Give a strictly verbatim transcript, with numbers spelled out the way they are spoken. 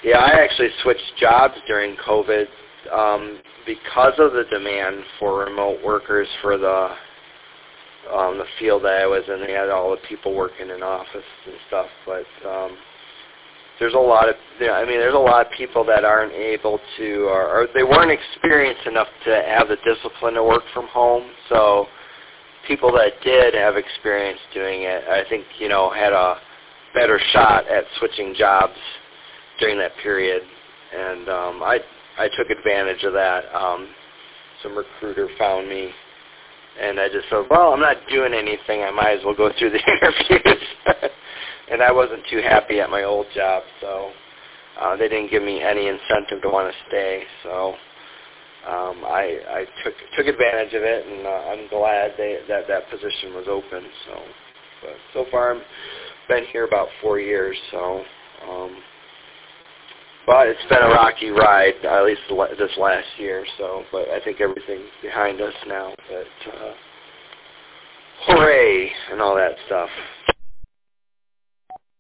Yeah, I actually switched jobs during COVID um, because of the demand for remote workers for the um, the field that I was in. They had all the people working in office and stuff, but um, there's a lot of, you know, I mean, there's a lot of people that aren't able to, or, or they weren't experienced enough to have the discipline to work from home. So people that did have experience doing it, I think, you know, had a better shot at switching jobs during that period, and um, I I took advantage of that. Um, some recruiter found me, and I just said, well, I'm not doing anything. I might as well go through the interviews. And I wasn't too happy at my old job, so uh, they didn't give me any incentive to want to stay. So um, I, I took took advantage of it, and uh, I'm glad they, that that position was open. So, but so far I've been here about four years. So. Um, But it's been a rocky ride, at least this last year. So, but I think everything's behind us now. But uh, hooray and all that stuff.